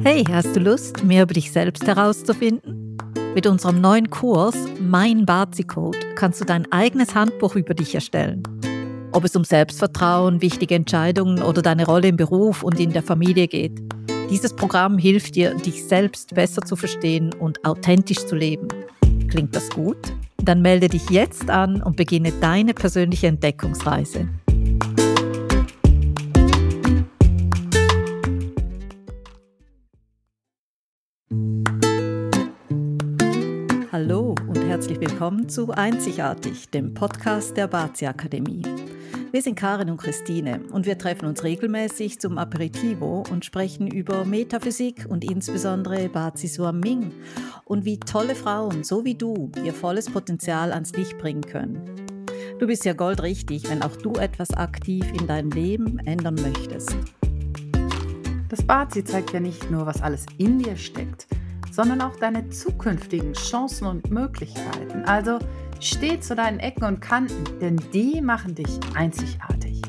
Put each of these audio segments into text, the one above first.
Hey, hast du Lust, mehr über dich selbst herauszufinden? Mit unserem neuen Kurs Mein Bazi-Code kannst du dein eigenes Handbuch über dich erstellen. Ob es um Selbstvertrauen, wichtige Entscheidungen oder deine Rolle im Beruf und in der Familie geht. Dieses Programm hilft dir, dich selbst besser zu verstehen und authentisch zu leben. Klingt das gut? Dann melde dich jetzt an und beginne deine persönliche Entdeckungsreise. Hallo und herzlich willkommen zu Einzigartig, dem Podcast der Bazi Akademie. Wir sind Karin und Christine und wir treffen uns regelmäßig zum Aperitivo und sprechen über Metaphysik und insbesondere Bazi Suam Ming und wie tolle Frauen, so wie du, ihr volles Potenzial ans Licht bringen können. Du bist ja goldrichtig, wenn auch du etwas aktiv in deinem Leben ändern möchtest. Das Bazi zeigt ja nicht nur, was alles in dir steckt, sondern auch deine zukünftigen Chancen und Möglichkeiten. Also steh zu deinen Ecken und Kanten, denn die machen dich einzigartig.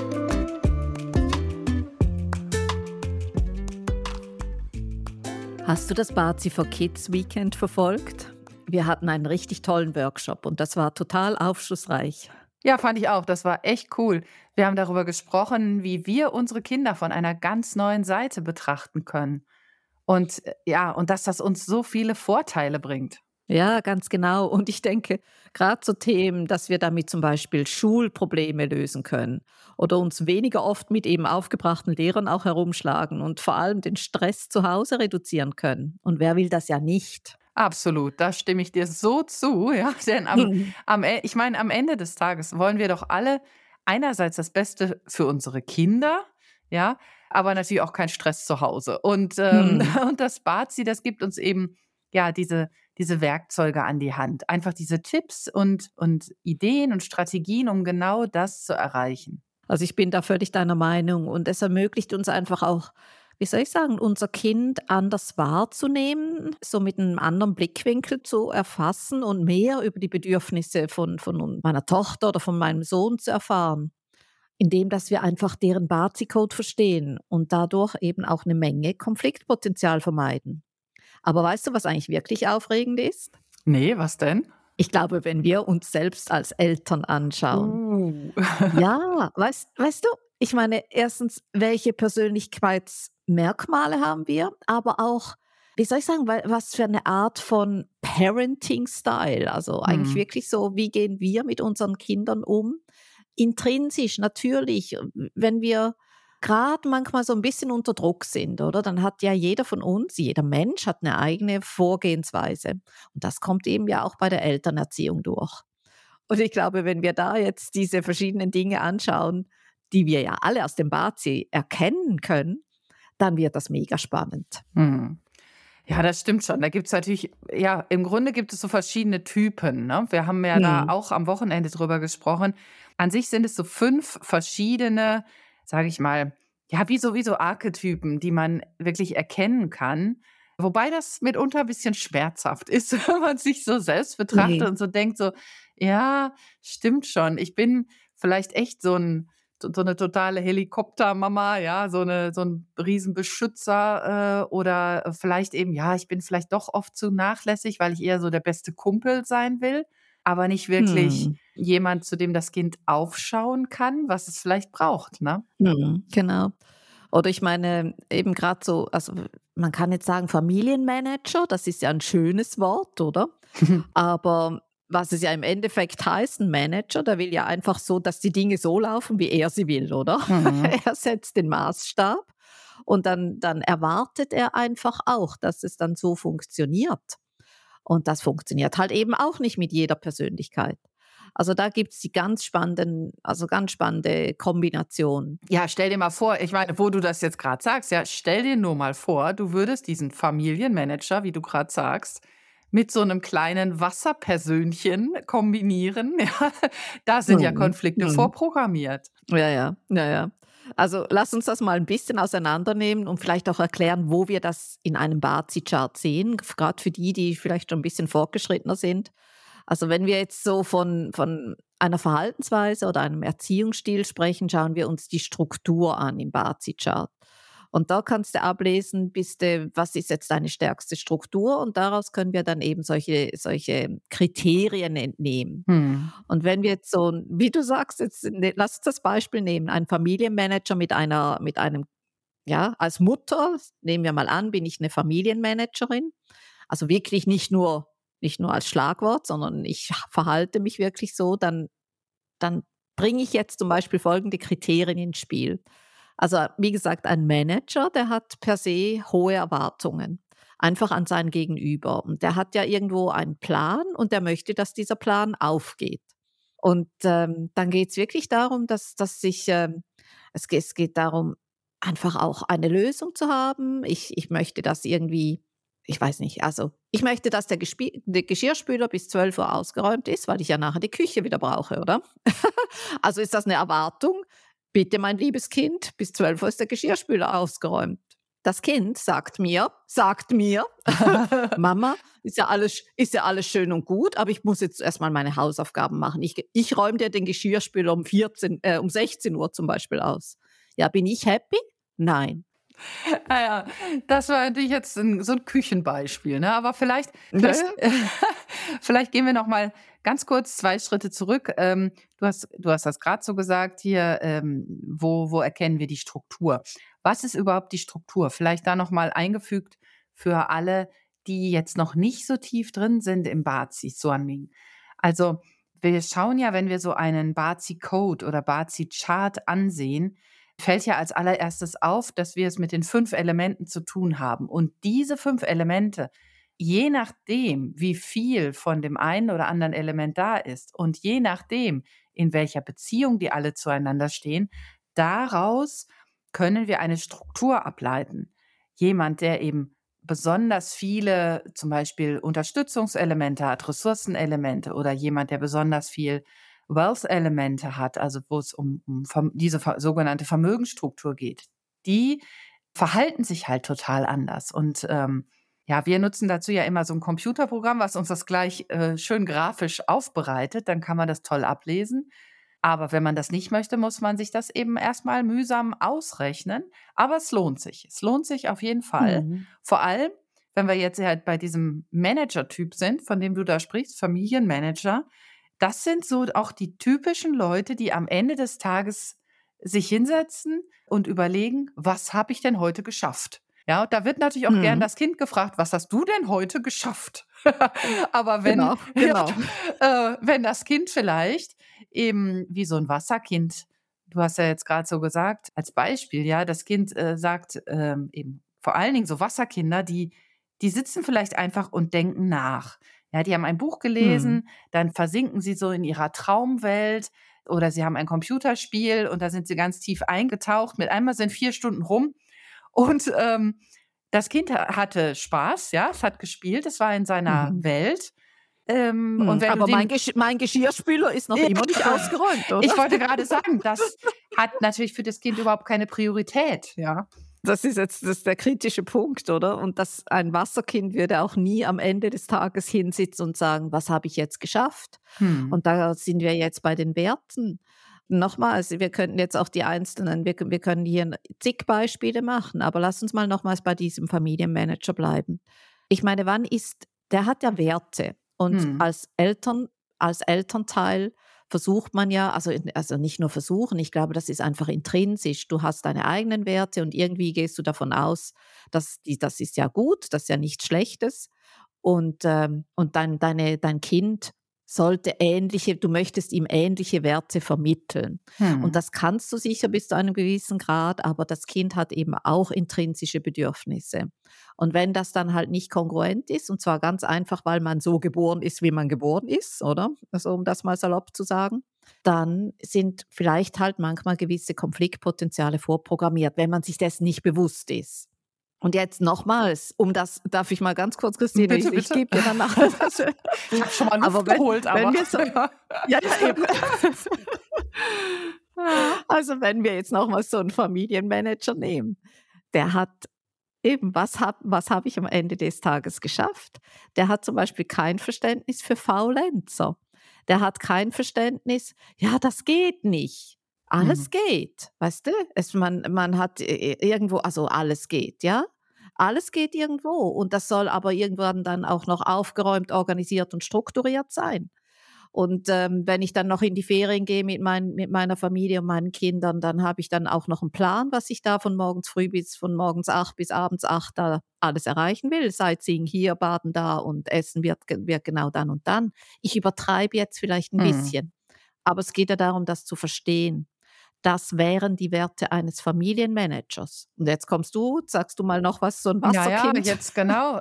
Hast du das Bazi for Kids Weekend verfolgt? Wir hatten einen richtig tollen Workshop und das war total aufschlussreich. Ja, fand ich auch. Das war echt cool. Wir haben darüber gesprochen, wie wir unsere Kinder von einer ganz neuen Seite betrachten können. Und und dass das uns so viele Vorteile bringt. Ja, ganz genau. Und ich denke, gerade so Themen, dass wir damit zum Beispiel Schulprobleme lösen können oder uns weniger oft mit eben aufgebrachten Lehrern auch herumschlagen und vor allem den Stress zu Hause reduzieren können. Und wer will das ja nicht? Absolut, da stimme ich dir so zu, ja. Denn ich meine, am Ende des Tages wollen wir doch alle einerseits das Beste für unsere Kinder, ja, aber natürlich auch keinen Stress zu Hause. Und, Mhm. und das Bazi, das gibt uns eben, ja, diese Werkzeuge an die Hand. Einfach diese Tipps und Ideen und Strategien, um genau das zu erreichen. Also ich bin da völlig deiner Meinung und es ermöglicht uns einfach auch, wie soll ich sagen, unser Kind anders wahrzunehmen, so mit einem anderen Blickwinkel zu erfassen und mehr über die Bedürfnisse von meiner Tochter oder von meinem Sohn zu erfahren, indem dass wir einfach deren Bazi-Code verstehen und dadurch eben auch eine Menge Konfliktpotenzial vermeiden. Aber weißt du, was eigentlich wirklich aufregend ist? Ne, was denn? Ich glaube, wenn wir uns selbst als Eltern anschauen. Uh. Ja, weißt du, ich meine, erstens, welche Persönlichkeitsmerkmale haben wir, aber auch, wie soll ich sagen, was für eine Art von Parenting-Style, also eigentlich Mhm. wirklich so, wie gehen wir mit unseren Kindern um? Intrinsisch natürlich, wenn wir gerade manchmal so ein bisschen unter Druck sind, oder, dann hat ja jeder von uns, jeder Mensch hat eine eigene Vorgehensweise und das kommt eben ja auch bei der Elternerziehung durch. Und ich glaube, wenn wir da jetzt diese verschiedenen Dinge anschauen, die wir ja alle aus dem Bazi erkennen können, dann wird das mega spannend. Mhm. Ja, das stimmt schon. Da gibt's natürlich ja, im Grunde gibt es so verschiedene Typen, ne? Wir haben ja da Mhm. auch am Wochenende drüber gesprochen. An sich sind es so 5 verschiedene, sage ich mal, ja, wie so Archetypen, die man wirklich erkennen kann. Wobei das mitunter ein bisschen schmerzhaft ist, wenn man sich so selbst betrachtet Mhm. und so denkt so: „Ja, stimmt schon. Ich bin vielleicht echt so 'ne totale Helikoptermama, ja, so 'n Riesenbeschützer, oder vielleicht eben, ja, ich bin vielleicht doch oft zu nachlässig, weil ich eher so der beste Kumpel sein will, aber nicht wirklich Mhm. jemand, zu dem das Kind aufschauen kann, was es vielleicht braucht, ne? Mhm. Genau. Oder ich meine, eben gerade so, also man kann jetzt sagen Familienmanager, das ist ja ein schönes Wort, oder? Aber was es ja im Endeffekt heißt, 'n Manager, der will ja einfach so, dass die Dinge so laufen, wie er sie will, oder? Mhm. Er setzt den Maßstab und dann erwartet er einfach auch, dass es dann so funktioniert. Und das funktioniert halt eben auch nicht mit jeder Persönlichkeit. Also, da gibt's die ganz spannende Kombination. Ja, stell dir mal vor, ich meine, wo du das jetzt grad sagst, ja, stell dir nur mal vor, du würdest diesen Familienmanager, wie du grad sagst, mit so 'nem kleinen Wasserpersönchen kombinieren, ja? Da sind ja Mhm, Konflikte mhm. vorprogrammiert. Ja, ja, ja, ja. Also, lass uns das mal ein bisschen auseinandernehmen und vielleicht auch erklären, wo wir das in einem Bazi-Chart sehen, gerade für die, die vielleicht schon ein bisschen fortgeschrittener sind. Also, wenn wir jetzt so von einer Verhaltensweise oder einem Erziehungsstil sprechen, schauen wir uns die Struktur an im Bazi-Chart. Und da kannst du ablesen, was ist jetzt deine stärkste Struktur, und daraus können wir dann eben solche Kriterien entnehmen. Mhm. Und wenn wir jetzt so, wie du sagst, lass uns das Beispiel nehmen, ein Familienmanager mit einem, ja, als Mutter, nehmen wir mal an, bin ich eine Familienmanagerin, also wirklich nicht nur als Schlagwort, sondern ich verhalte mich wirklich so, dann bringe ich jetzt zum Beispiel folgende Kriterien ins Spiel. Also, wie gesagt, ein Manager, der hat per se hohe Erwartungen, einfach an sein Gegenüber. Und der hat ja irgendwo einen Plan und der möchte, dass dieser Plan aufgeht. Und, dann geht es wirklich darum, es geht darum, einfach auch eine Lösung zu haben. Ich möchte das irgendwie, ich weiß nicht, also, ich möchte, dass der Geschirrspüler bis 12 Uhr ausgeräumt ist, weil ich ja nachher die Küche wieder brauche, oder? Also, ist das eine Erwartung? Bitte, mein liebes Kind, bis 12 Uhr ist der Geschirrspüler ausgeräumt. Das Kind sagt mir: „Mama, ist ja alles schön und gut, aber ich muss jetzt erst mal meine Hausaufgaben machen. Ich räume dir den Geschirrspüler um 16 Uhr zum Beispiel aus.“ Ja, bin ich happy? Nein. Ah ja, das war natürlich jetzt so 'n Küchenbeispiel, ne? Aber vielleicht Ja, vielleicht ja. vielleicht gehen wir noch mal ganz kurz 2 Schritte zurück. Du hast das grad so gesagt hier, wo erkennen wir die Struktur? Was ist überhaupt die Struktur? Vielleicht da noch mal eingefügt für alle, die jetzt noch nicht so tief drin sind im Bazi-Suanming. Also, wir schauen ja, wenn wir so einen Bazi-Code oder Bazi-Chart ansehen, fällt ja als allererstes auf, dass wir es mit den 5 Elementen zu tun haben. Und diese 5 Elemente, je nachdem, wie viel von dem einen oder anderen Element da ist und je nachdem, in welcher Beziehung die alle zueinander stehen, daraus können wir eine Struktur ableiten. Jemand, der eben besonders viele zum Beispiel Unterstützungselemente hat, Ressourcenelemente, oder jemand, der besonders viel Wealth-Elemente hat, also wo es um diese sogenannte Vermögensstruktur geht, die verhalten sich halt total anders. Und ja, wir nutzen dazu ja immer so ein Computerprogramm, was uns das gleich schön grafisch aufbereitet. Dann kann man das toll ablesen. Aber wenn man das nicht möchte, muss man sich das eben erstmal mühsam ausrechnen. Aber es lohnt sich. Es lohnt sich auf jeden Fall. Mhm. Vor allem, wenn wir jetzt halt bei diesem Manager-Typ sind, von dem du da sprichst, Familienmanager. Das sind so auch die typischen Leute, die am Ende des Tages sich hinsetzen und überlegen: „Was habe ich denn heute geschafft?“ Ja, und da wird natürlich auch gern Mhm. das Kind gefragt: „Was hast du denn heute geschafft?“ Aber wenn Genau, ja, genau. wenn das Kind vielleicht eben wie so 'n Wasserkind, du hast ja jetzt grad so gesagt als Beispiel, ja, das Kind sagt, eben vor allen Dingen so Wasserkinder, die sitzen vielleicht einfach und denken nach. Ja, die haben ein Buch Mhm. gelesen, dann versinken sie so in ihrer Traumwelt, oder sie haben ein Computerspiel und da sind sie ganz tief eingetaucht. Mit einmal sind 4 Stunden rum und das Kind hatte Spaß, ja, es hat gespielt, es war in seiner Mhm. Welt. Und wenn du Aber mein dem Geschirrspüler ist noch ja, immer nicht ausgeräumt, oder? ich wollte gerade sagen, das hat natürlich für das Kind überhaupt keine Priorität, ja. Das ist der kritische Punkt, oder? Und ein Wasserkind würde auch nie am Ende des Tages hinsitzen und sagen: „Was habe ich jetzt geschafft?“ Mhm. Und da sind wir jetzt bei den Werten. Nochmals, wir könnten jetzt auch die einzelnen wir können hier zig Beispiele machen, aber lass uns mal nochmals bei diesem Familienmanager bleiben. Ich meine, der hat ja Werte, und Mhm. als Elternteil versucht man ja, also nicht nur versuchen, ich glaube, das ist einfach intrinsisch. Du hast deine eigenen Werte und irgendwie gehst du davon aus, das ist ja gut, das ist ja nichts Schlechtes. Und dein Kind du möchtest ihm ähnliche Werte vermitteln. Und Mhm. das kannst du sicher bis zu einem gewissen Grad, aber das Kind hat eben auch intrinsische Bedürfnisse. Und wenn das dann halt nicht kongruent ist, und zwar ganz einfach, weil man so geboren ist, wie man geboren ist, oder? Also, um das mal salopp zu sagen, dann sind vielleicht halt manchmal gewisse Konfliktpotenziale vorprogrammiert, wenn man sich dessen nicht bewusst ist. Und jetzt nochmals, darf ich mal ganz kurz, Christine, Bitte, ich bitte. gebe dir dann nachher das. Ich habe schon mal Luft Aber wenn geholt, wenn aber wir so, ja. ja, ja, eben. Ja. Also, wenn wir jetzt noch mal so 'n Familienmanager nehmen, der hat eben, was habe ich am Ende des Tages geschafft? Der hat zum Beispiel kein Verständnis für Faulenzer. Der hat kein Verständnis: „Ja, das geht nicht.“ Alles Mhm. geht, weißt du? Man hat irgendwo, also alles geht, ja? Alles geht irgendwo und das soll aber irgendwann dann auch noch aufgeräumt, organisiert und strukturiert sein. Und, wenn ich dann noch in die Ferien gehe mit meiner Familie und meinen Kindern, dann habe ich dann auch noch einen Plan, was ich da von morgens 8 bis abends 8 da alles erreichen will. Sightseeing hier, Baden da und Essen wird genau dann und dann. Ich übertreibe jetzt vielleicht ein Mhm. bisschen, aber es geht ja darum, das zu verstehen. Das wären die Werte eines Familienmanagers. Und jetzt kommst du, sagst du mal noch was, so 'n Ja, ja, Wasserkind. jetzt genau,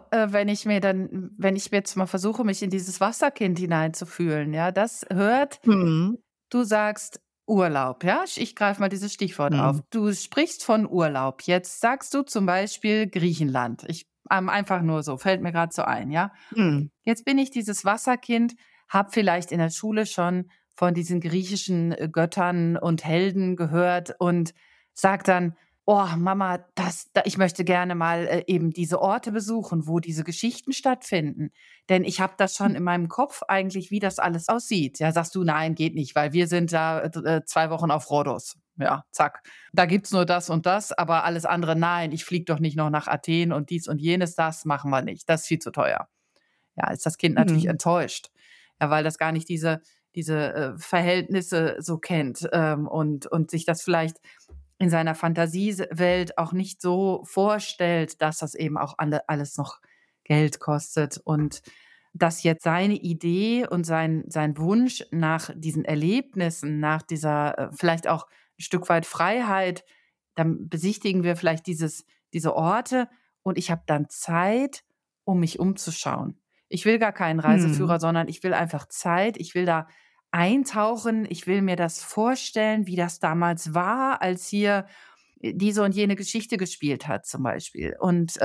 wenn ich mir jetzt mal versuche, mich in dieses Wasserkind hineinzufühlen, ja, das hört Mhm. du sagst Urlaub, ja? Ich greife mal dieses Stichwort auf. Mhm. Du sprichst von Urlaub. Jetzt sagst du zum Beispiel Griechenland. Einfach nur so, fällt mir grad so ein, ja? Mhm. Jetzt bin ich dieses Wasserkind, habe vielleicht in der Schule schon von diesen griechischen, Göttern und Helden gehört und sage dann: „Oh, Mama, ich möchte gerne mal, eben diese Orte besuchen, wo diese Geschichten stattfinden. Denn ich habe das schon in meinem Kopf eigentlich, wie das alles aussieht.“ Ja, sagst du: „Nein, geht nicht, weil wir sind da, 2 Wochen auf Rhodos.“ Ja, zack. Da gibt's nur das und das, aber alles andere nein, ich fliege doch nicht noch nach Athen und dies und jenes, das machen wir nicht. Das ist viel zu teuer. Ja, ist das Kind natürlich Mhm. enttäuscht, ja, weil das gar nicht diese, Verhältnisse so kennt, und sich das vielleicht in seiner Fantasiewelt auch nicht so vorstellt, dass das eben auch alles noch Geld kostet und dass jetzt seine Idee und sein Wunsch nach diesen Erlebnissen, nach dieser, vielleicht auch 'n Stück weit Freiheit, dann besichtigen wir vielleicht diese Orte und ich habe dann Zeit, um mich umzuschauen. Ich will gar keinen Mhm. Reiseführer, sondern ich will einfach Zeit. Ich will da eintauchen. Ich will mir das vorstellen, wie das damals war, als hier diese und jene Geschichte gespielt hat zum Beispiel.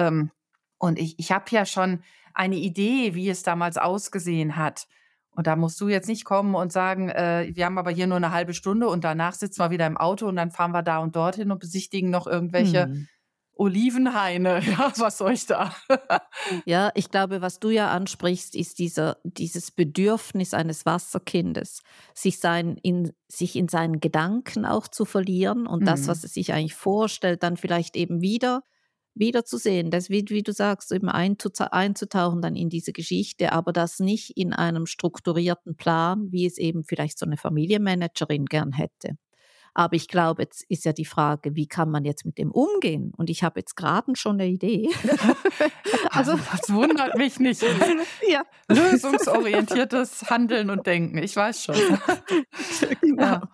Und ich habe ja schon eine Idee, wie es damals ausgesehen hat. Und da musst du jetzt nicht kommen und sagen, wir haben aber hier nur eine halbe Stunde und danach sitzen wir wieder im Auto und dann fahren wir da und dorthin und besichtigen noch irgendwelche Mhm. Olivenhaine. Ja, was soll ich da? Ja, ich glaube, was du ja ansprichst, ist dieses Bedürfnis eines Wasserkindes, sich in seinen Gedanken auch zu verlieren und das, was Mhm. es sich eigentlich vorstellt, dann vielleicht eben wiederzusehen. Das wie du sagst, eben einzutauchen dann in diese Geschichte, aber das nicht in einem strukturierten Plan, wie es eben vielleicht so eine Familienmanagerin gern hätte. Aber ich glaube, jetzt ist ja die Frage, wie kann man jetzt mit dem umgehen? Und ich habe jetzt grade schon eine Idee. Also, Das wundert mich nicht. ja. Lösungsorientiertes Handeln und Denken. Ich weiß schon. Genau. Ja.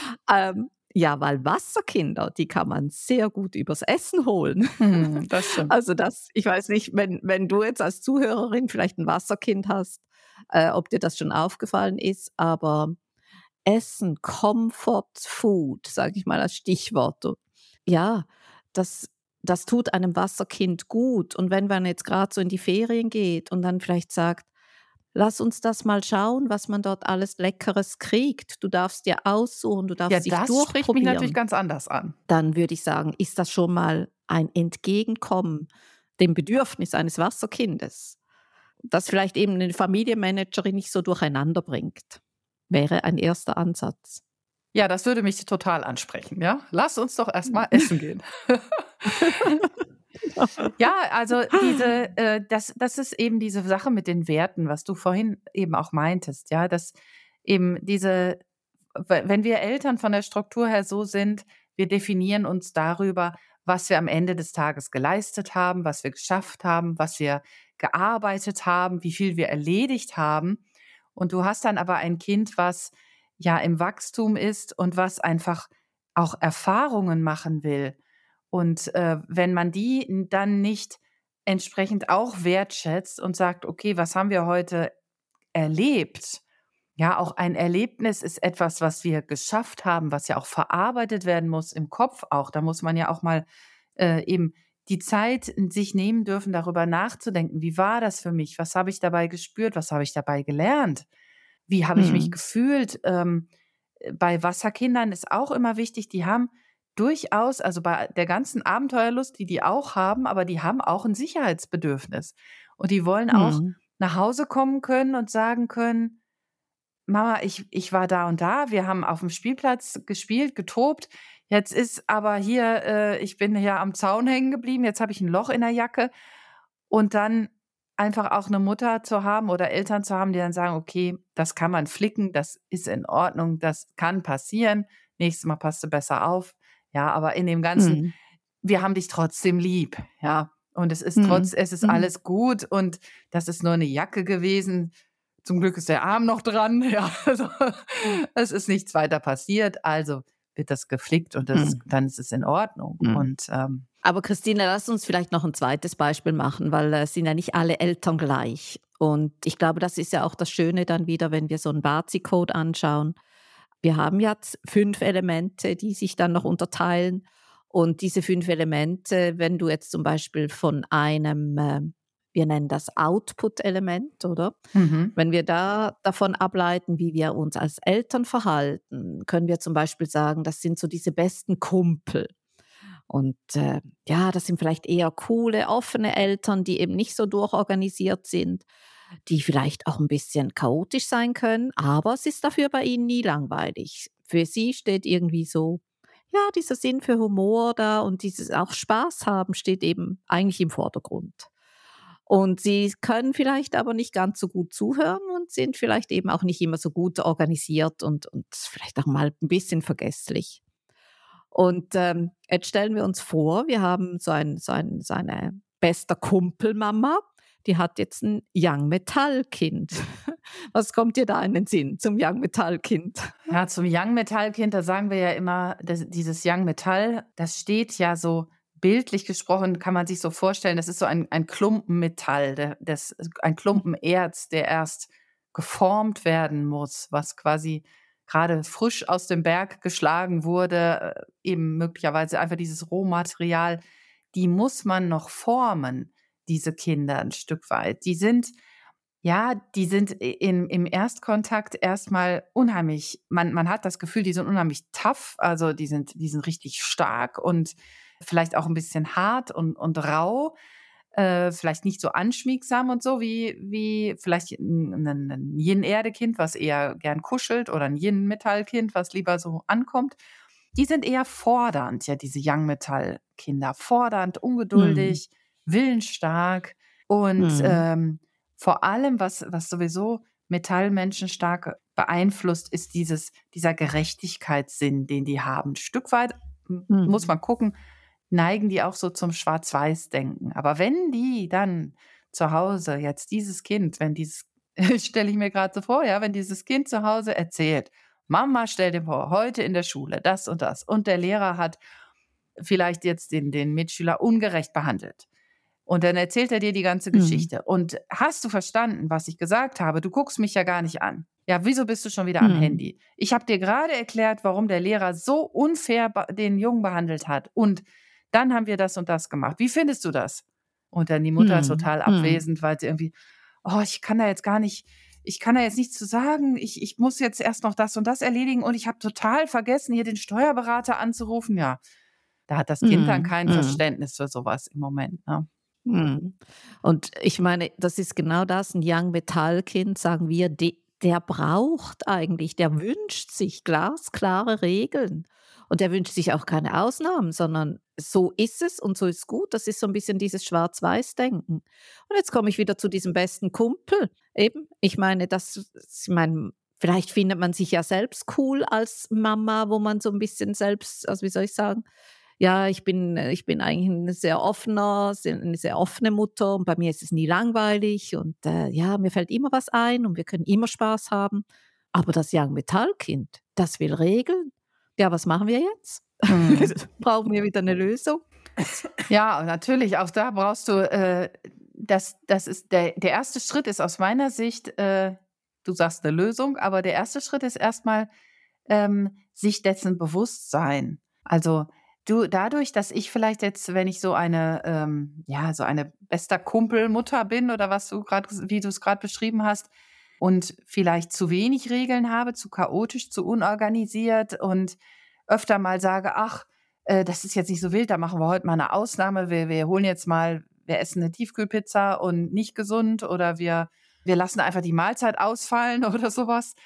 Ja, weil Wasserkinder, die kann man sehr gut übers Essen holen. Mhm, das stimmt. Also, das ich weiß nicht, wenn du jetzt als Zuhörerin vielleicht ein Wasserkind hast, ob dir das schon aufgefallen ist, aber Essen, Comfort Food, sage ich mal als Stichwort. Ja, das das tut einem Wasserkind gut. Und wenn man jetzt gerade so in die Ferien geht und dann vielleicht sagt: „Lass uns das mal schauen, was man dort alles Leckeres kriegt. Du darfst dir aussuchen, du Ja, darfst dich das spricht mich natürlich durchprobieren.“ ganz anders an. Dann würde ich sagen, ist das schon mal ein Entgegenkommen dem Bedürfnis eines Wasserkindes, das vielleicht eben 'ne Familienmanagerin nicht so durcheinander bringt. Wäre ein erster Ansatz. Ja, das würde mich total ansprechen, ja? Lass uns doch erst mal essen gehen. Ja, also das ist eben diese Sache mit den Werten, was du vorhin eben auch meintest, ja, dass eben wenn wir Eltern von der Struktur her so sind, wir definieren uns darüber, was wir am Ende des Tages geleistet haben, was wir geschafft haben, was wir gearbeitet haben, wie viel wir erledigt haben. Und du hast dann aber ein Kind, was ja im Wachstum ist und was einfach auch Erfahrungen machen will. Und, wenn man die dann nicht entsprechend auch wertschätzt und sagt: „Okay, was haben wir heute erlebt?“ Ja, auch ein Erlebnis ist etwas, was wir geschafft haben, was ja auch verarbeitet werden muss im Kopf auch. Da muss man ja auch mal, eben die Zeit sich nehmen dürfen, darüber nachzudenken: „Wie war das für mich? Was habe ich dabei gespürt? Was habe ich dabei gelernt? Wie habe ich mich Mhm. gefühlt?“ Bei Wasserkindern ist auch immer wichtig, die haben durchaus also, bei der ganzen Abenteuerlust, die die auch haben, aber die haben auch 'n Sicherheitsbedürfnis. Und die wollen auch Mhm. nach Hause kommen können und sagen können: Mama, ich war da und da, wir haben auf dem Spielplatz gespielt, getobt. Jetzt ist aber hier, ich bin hier am Zaun hängen geblieben, jetzt habe ich ein Loch in der Jacke. Und dann einfach auch eine Mutter zu haben oder Eltern zu haben, die dann sagen: „Okay, das kann man flicken, das ist in Ordnung, das kann passieren. Nächstes Mal passt du besser auf.“ Ja, aber in dem Ganzen, Mhm. wir haben dich trotzdem lieb, ja. Und Mhm. es ist Mhm. alles gut und das ist nur eine Jacke gewesen. Zum Glück ist der Arm noch dran, ja. Also, es ist nichts weiter passiert, also wird das geflickt und Mhm. dann ist es in Ordnung. Mhm. Und, Aber Christine, lass uns vielleicht noch ein zweites Beispiel machen, weil, es sind ja nicht alle Eltern gleich. Und ich glaube, das ist ja auch das Schöne dann wieder, wenn wir so 'n Bazi-Code anschauen. Wir haben jetzt 5 Elemente, die sich dann noch unterteilen. Und diese 5 Elemente, wenn du jetzt zum Beispiel von einem, wir nennen das Output-Element, oder? mhm, Wenn wir da davon ableiten, wie wir uns als Eltern verhalten, können wir zum Beispiel sagen, das sind so diese besten Kumpel. Und, ja, das sind vielleicht eher coole, offene Eltern, die eben nicht so durchorganisiert sind, die vielleicht auch ein bisschen chaotisch sein können, aber es ist dafür bei ihnen nie langweilig. Für sie steht irgendwie so, ja, dieser Sinn für Humor da und dieses auch Spaß haben steht eben eigentlich im Vordergrund. Und sie können vielleicht aber nicht ganz so gut zuhören und sind vielleicht eben auch nicht immer so gut organisiert und vielleicht auch mal ein bisschen vergesslich. Und, jetzt stellen wir uns vor, wir haben so eine bester Kumpelmama, die hat jetzt ein Young Metall Kind. Was kommt dir da in den Sinn zum Young Metall Kind? Ja, zum Young Metall-Kind, da sagen wir ja immer, dieses Young Metall, das steht ja so bildlich gesprochen, kann man sich so vorstellen, das ist so ein Klumpen Metall, ein Klumpen Erz, der erst geformt werden muss, was quasi gerade frisch aus dem Berg geschlagen wurde, eben möglicherweise einfach dieses Rohmaterial, die muss man noch formen, diese Kinder ein Stück weit. Die sind im Erstkontakt erstmal unheimlich, man hat das Gefühl, die sind unheimlich tough, also die sind richtig stark und vielleicht auch ein bisschen hart und rau, vielleicht nicht so anschmiegsam und so wie vielleicht 'n Yin-Erde-Kind, was eher gern kuschelt oder 'n Yin-Metall-Kind, was lieber so ankommt. Die sind eher fordernd, ja, diese Young-Metall-Kinder. Fordernd, Mhm. ungeduldig, willensstark und, Mhm. vor allem, was sowieso Metallmenschen stark beeinflusst, ist dieser Gerechtigkeitssinn, den die haben. 'N Stück weit muss Mhm. man gucken, neigen die auch so zum Schwarz-Weiß-Denken. Aber wenn die dann zu Hause jetzt dieses Kind, wenn dieses stelle ich mir gerade so vor, ja, wenn dieses Kind zu Hause erzählt: „Mama, stell dir vor, heute in der Schule das und das und der Lehrer hat vielleicht jetzt den Mitschüler ungerecht behandelt.“ Und dann erzählt er dir die ganze Mhm. Geschichte. „Und hast du verstanden, was ich gesagt habe? Du guckst mich ja gar nicht an. Ja, wieso bist du schon wieder am Mhm. Handy? Ich habe dir gerade erklärt, warum der Lehrer so unfair den Jungen behandelt hat. Und dann haben wir das und das gemacht. Wie findest du das?“ Und dann die Mutter Mhm. total Mhm. abwesend, weil sie irgendwie: „Oh, ich kann da jetzt nichts zu sagen. Ich muss jetzt erst noch das und das erledigen und ich habe total vergessen, hier den Steuerberater anzurufen.“ Ja, da hat das Kind dann Mhm. kein Mhm. Verständnis für sowas im Moment, ne? Mhm. Und ich meine, das ist genau das, 'n Young Metall Kind, sagen wir, der braucht eigentlich, der wünscht sich glasklare Regeln. Und der wünscht sich auch keine Ausnahmen, sondern so ist es und so ist gut. Das ist so ein bisschen dieses Schwarz-Weiß-Denken. Und jetzt komme ich wieder zu diesem besten Kumpel. Eben, ich meine, ich meine, vielleicht findet man sich ja selbst cool als Mama, wo man so ein bisschen selbst, also, wie soll ich sagen, ja, ich bin eigentlich 'n sehr offener sehr 'ne sehr offene Mutter und bei mir ist es nie langweilig und, ja, mir fällt immer was ein und wir können immer Spaß haben. Aber das Young Metall-Kind, das will Regeln. Ja, was machen wir jetzt? Mhm. Brauchen wir wieder 'ne Lösung? Ja, natürlich, auch da brauchst du, das ist der erste Schritt ist aus meiner Sicht, du sagst 'ne Lösung, aber der erste Schritt ist erst mal, sich dessen bewusst sein. Also, dadurch, dass ich vielleicht jetzt, wenn ich so eine, ja, so eine bester Kumpelmutter bin oder was du grad wie du's grad beschrieben hast und vielleicht zu wenig Regeln habe, zu chaotisch, zu unorganisiert und öfter mal sage: „Ach, das ist jetzt nicht so wild, da machen wir heute mal 'ne Ausnahme. Wir essen 'ne Tiefkühlpizza und nicht gesund oder wir lassen einfach die Mahlzeit ausfallen“ oder so was.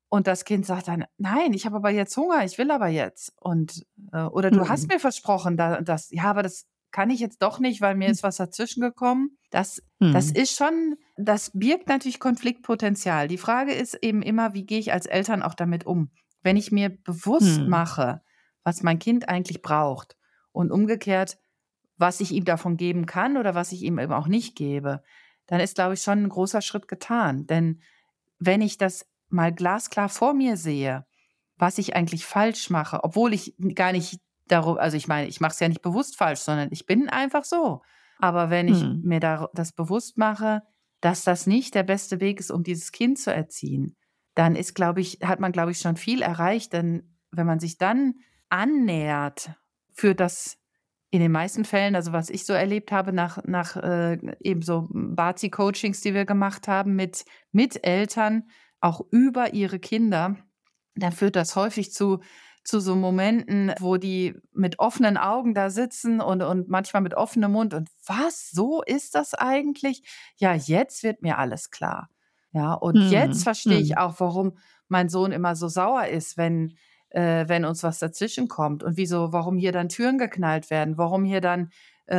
Und das Kind sagt dann: „Nein, ich habe aber jetzt Hunger, ich will aber jetzt.“ Und, oder: „Du hast Mhm. mir versprochen, da das.“ „Ja, aber das kann ich jetzt doch nicht, weil mir ist was dazwischen gekommen.“ Das Mhm. ist schon, das birgt natürlich Konfliktpotenzial. Die Frage ist eben immer, wie gehe ich als Eltern auch damit um? Wenn ich mir bewusst Mhm. mache, was mein Kind eigentlich braucht und umgekehrt, was ich ihm davon geben kann oder was ich ihm eben auch nicht gebe, dann ist, glaube ich, schon ein großer Schritt getan. Denn wenn ich das mal glasklar vor mir sehe, was ich eigentlich falsch mache, obwohl ich gar nicht darum, also, ich meine, ich mache es ja nicht bewusst falsch, sondern ich bin einfach so. Aber wenn ich Mhm. mir das bewusst mache, dass das nicht der beste Weg ist, um dieses Kind zu erziehen, dann ist, glaube ich, hat man, glaube ich, schon viel erreicht. Denn wenn man sich dann annähert, führt das in den meisten Fällen, also, was ich so erlebt habe nach eben so Bazi-Coachings, die wir gemacht haben mit Eltern, auch über ihre Kinder, dann führt das häufig zu so Momenten, wo die mit offenen Augen da sitzen und manchmal mit offenem Mund und: „Was, so ist das eigentlich? Ja, jetzt wird mir alles klar. Ja, und jetzt Mhm. verstehe ich Mhm. auch, warum mein Sohn immer so sauer ist, wenn uns was dazwischenkommt und warum hier dann Türen geknallt werden, warum hier dann,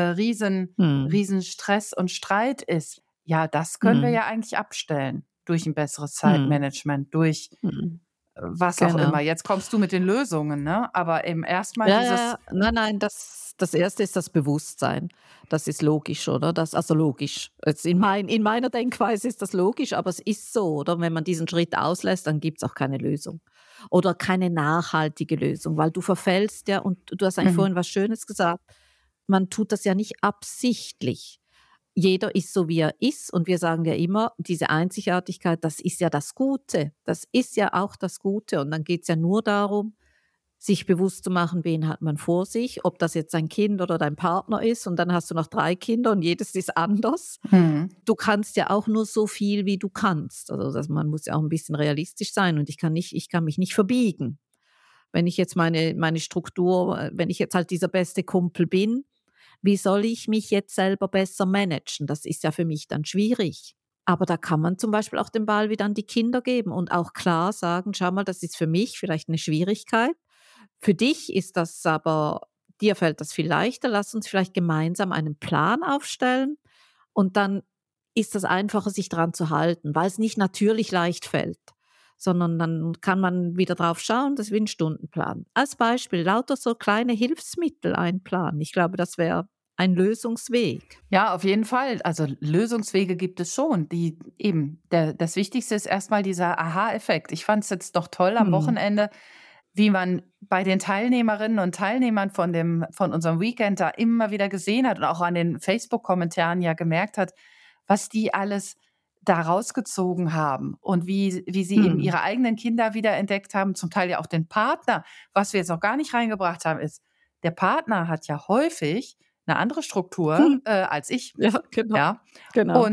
Mhm. riesen Stress und Streit ist. Ja, das können wir Mhm. ja eigentlich abstellen durch ein besseres Mhm. Zeitmanagement, durch Mhm. was auch immer. Genau. Jetzt kommst du mit den Lösungen, ne? Aber eben erstmal Ja, ja, ja. dieses. Nein, nein, das Erste ist das Bewusstsein. Das ist logisch, oder? Also logisch. Jetzt in meiner Denkweise ist das logisch, aber es ist so, oder? Wenn man diesen Schritt auslässt, dann gibt's auch keine Lösung oder keine nachhaltige Lösung, weil du verfällst ja und du hast eigentlich Mhm, vorhin was Schönes gesagt, man tut das ja nicht absichtlich. Jeder ist so, wie er ist und wir sagen ja immer, diese Einzigartigkeit, das ist ja das Gute. Das ist ja auch das Gute und dann geht's ja nur darum, sich bewusst zu machen, wen hat man vor sich, ob das jetzt dein Kind oder dein Partner ist und dann hast du noch 3 Kinder und jedes ist anders. mhm. Du kannst ja auch nur so viel, wie du kannst. Also, man muss ja auch ein bisschen realistisch sein und ich kann mich nicht verbiegen. Wenn ich jetzt meine Struktur wenn ich jetzt halt dieser beste Kumpel bin, wie soll ich mich jetzt selber besser managen? Das ist ja für mich dann schwierig. Aber da kann man zum Beispiel auch den Ball wieder an die Kinder geben und auch klar sagen: „Schau mal, das ist für mich vielleicht eine Schwierigkeit. Für dich ist das aber dir fällt das viel leichter. Lass uns vielleicht gemeinsam einen Plan aufstellen und dann ist das einfacher, sich dran zu halten, weil es nicht natürlich leicht fällt, sondern dann kann man wieder drauf schauen, das ist wie 'n Stundenplan. Als Beispiel lauter so kleine Hilfsmittel einplanen. Ich glaube, das wäre ein Lösungsweg. Ja, auf jeden Fall. Also, Lösungswege gibt es schon. Die eben, das Wichtigste ist erstmal dieser Aha-Effekt. Ich fand es jetzt doch toll am Mhm. Wochenende, wie man bei den Teilnehmerinnen und Teilnehmern von unserem Weekend da immer wieder gesehen hat und auch an den Facebook-Kommentaren ja gemerkt hat, was die alles da rausgezogen haben und wie sie eben Mhm. ihre eigenen Kinder wiederentdeckt haben, zum Teil ja auch den Partner. Was wir jetzt noch gar nicht reingebracht haben, ist, der Partner hat ja häufig eine andere Struktur, als ich, Ja, genau, ja? genau.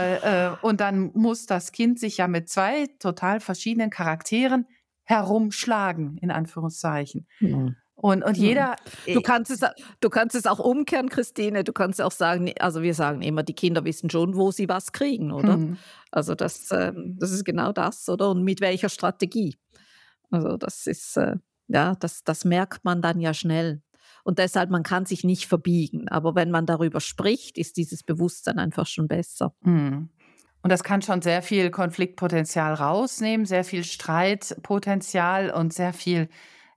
Und dann muss das Kind sich ja mit 2 total verschiedenen Charakteren herumschlagen, in Anführungszeichen. Mhm. Und Mhm. jeder, Du kannst es du kannst es auch umkehren, Christine. Du kannst auch sagen also, wir sagen immer, die Kinder wissen schon, wo sie was kriegen, oder? mhm, Also, das ist genau das, oder? Und mit welcher Strategie. Also, ja, das merkt man dann ja schnell. Und deshalb, man kann sich nicht verbiegen. Aber wenn man darüber spricht, ist dieses Bewusstsein einfach schon besser. mhm. Und das kann schon sehr viel Konfliktpotenzial rausnehmen, sehr viel Streitpotenzial und sehr viel,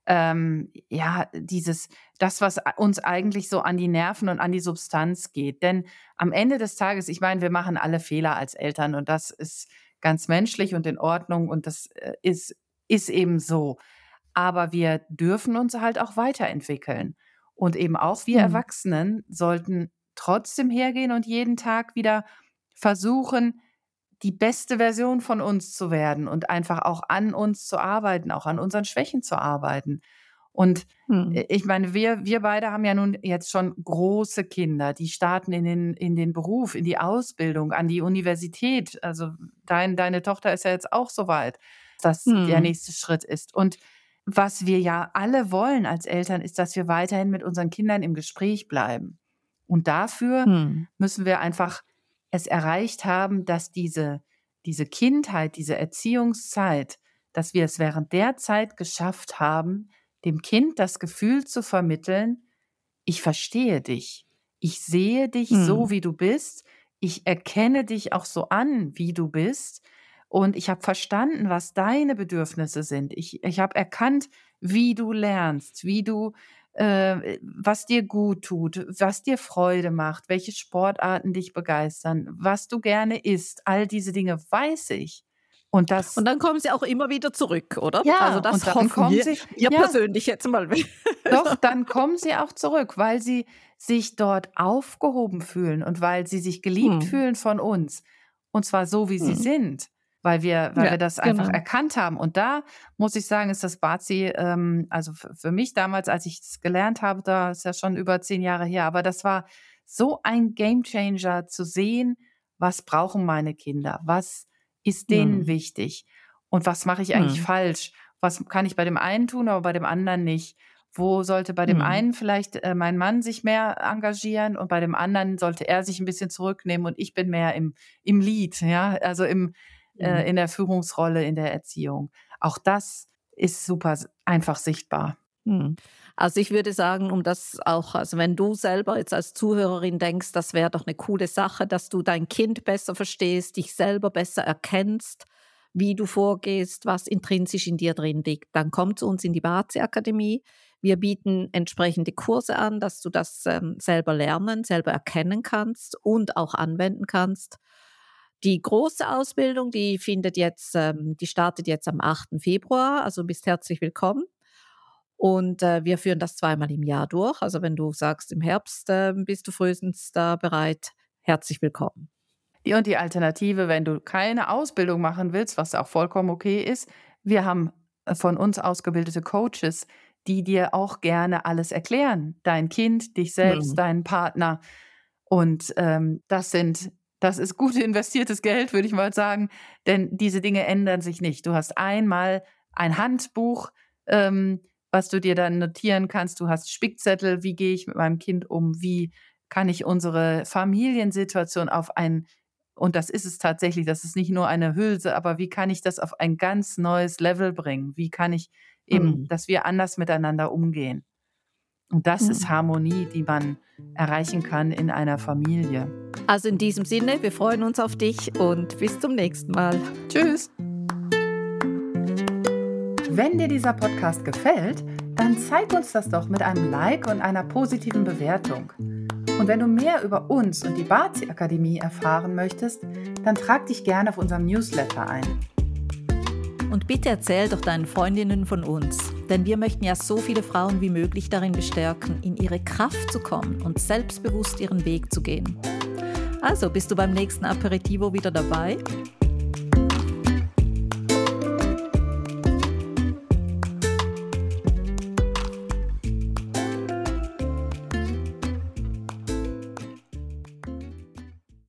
ja, das, was uns eigentlich so an die Nerven und an die Substanz geht. Denn am Ende des Tages, ich meine, wir machen alle Fehler als Eltern und das ist ganz menschlich und in Ordnung und das, ist eben so. Aber wir dürfen uns halt auch weiterentwickeln. Und eben auch wir Mhm. Erwachsenen sollten trotzdem hergehen und jeden Tag wieder versuchen, die beste Version von uns zu werden und einfach auch an uns zu arbeiten, auch an unseren Schwächen zu arbeiten. Und, Mhm. ich meine, wir beide haben ja nun jetzt schon große Kinder, die starten in den Beruf, in die Ausbildung, an die Universität. Also, deine Tochter ist ja jetzt auch so weit, dass der Mhm. nächste Schritt ist. Und was wir ja alle wollen als Eltern, ist, dass wir weiterhin mit unseren Kindern im Gespräch bleiben. Und dafür Mhm. müssen wir einfach es erreicht haben, dass diese Kindheit, diese Erziehungszeit dass wir es während der Zeit geschafft haben, dem Kind das Gefühl zu vermitteln, ich verstehe dich. Ich sehe dich so, Mhm. wie du bist. Ich erkenne dich auch so an, wie du bist. Und ich habe verstanden, was deine Bedürfnisse sind. Ich habe erkannt, wie du lernst, was dir gut tut, was dir Freude macht, welche Sportarten dich begeistern, was du gerne isst. All diese Dinge weiß ich. Und Und das, dann kommen sie auch immer wieder zurück, oder? ja, Also und das dann hoffen kommen wir sie, wir ja, persönlich jetzt mal. doch, dann kommen sie auch zurück, weil sie sich dort aufgehoben fühlen und weil sie sich geliebt Mhm. fühlen von uns. Und zwar so, wie sie Mhm. sind, weil wir Ja, das einfach genau. erkannt haben. Und da muss ich sagen, ist das Bazi, also für mich damals, als ich es gelernt habe, da ist ja schon über 10 Jahre her, aber das war so ein Gamechanger zu sehen, was brauchen meine Kinder? Was ist denen Mhm. wichtig? Und was mache ich eigentlich Mhm. falsch? Was kann ich bei dem einen tun, aber bei dem anderen nicht? Wo sollte bei dem Mhm. einen vielleicht, mein Mann sich mehr engagieren und bei dem anderen sollte er sich ein bisschen zurücknehmen und ich bin mehr im Lead, ja, also Mhm. in der Führungsrolle, in der Erziehung. Auch das ist super einfach sichtbar. Mhm. Also, ich würde sagen, um das auch also, wenn du selber jetzt als Zuhörerin denkst, das wäre doch eine coole Sache, dass du dein Kind besser verstehst, dich selber besser erkennst, wie du vorgehst, was intrinsisch in dir drin liegt, dann komm zu uns in die Bazi-Akademie. Wir bieten entsprechende Kurse an, dass du das, selber lernen, selber erkennen kannst und auch anwenden kannst. Die große Ausbildung, die startet jetzt am 8. Februar, also bist herzlich willkommen. Und, wir führen das zweimal im Jahr durch. Also, wenn du sagst, im Herbst, bist du frühestens da bereit, herzlich willkommen. Die Alternative, wenn du keine Ausbildung machen willst, was auch vollkommen okay ist, wir haben, von uns ausgebildete Coaches, die dir auch gerne alles erklären. Dein Kind, dich selbst, Mhm. deinen Partner. Und, das ist gut investiertes Geld, würde ich mal sagen, denn diese Dinge ändern sich nicht. Du hast einmal ein Handbuch, ähm, was du dir dann notieren kannst. Du hast Spickzettel: „Wie gehe ich mit meinem Kind um? Wie kann ich unsere Familiensituation auf ein“, und das ist es tatsächlich, das ist nicht nur eine Hülse, aber wie kann ich das auf ein ganz neues Level bringen? Wie kann ich eben, Mhm. dass wir anders miteinander umgehen? Und das ist Mhm. Harmonie, die man erreichen kann in einer Familie. Also, in diesem Sinne, wir freuen uns auf dich und bis zum nächsten Mal. Tschüss! Wenn dir dieser Podcast gefällt, dann zeig uns das doch mit einem Like und einer positiven Bewertung. Und wenn du mehr über uns und die Bazi-Akademie erfahren möchtest, dann trag dich gerne auf unserem Newsletter ein. Und bitte erzähl doch deinen Freundinnen von uns, denn wir möchten ja so viele Frauen wie möglich darin bestärken, in ihre Kraft zu kommen und selbstbewusst ihren Weg zu gehen. Also, bist du beim nächsten Aperitivo wieder dabei?